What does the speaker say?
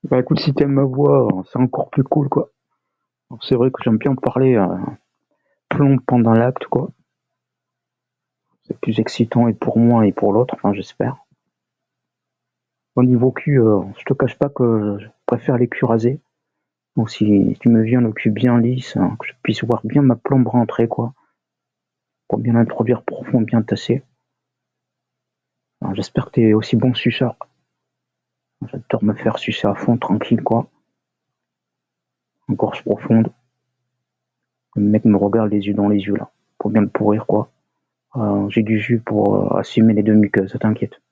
Bah écoute, si t'aimes ma voix, c'est encore plus cool, quoi. C'est vrai que j'aime bien parler plomb pendant l'acte, quoi. C'est plus excitant et pour moi et pour l'autre, enfin j'espère. Au niveau cul, je te cache pas que je préfère les culs rasés. Donc si tu me viens le cul bien lisse, que je puisse voir bien ma plombe rentrer, quoi. Pour bien l'introduire profond, bien tassé. Alors, j'espère que t'es aussi bon suceur. J'adore me faire sucer à fond, tranquille, quoi. En gorge profonde. Le mec me regarde les yeux dans les yeux, là. Pour bien le pourrir, quoi. J'ai du jus pour assumer les demi-queues, ça t'inquiète.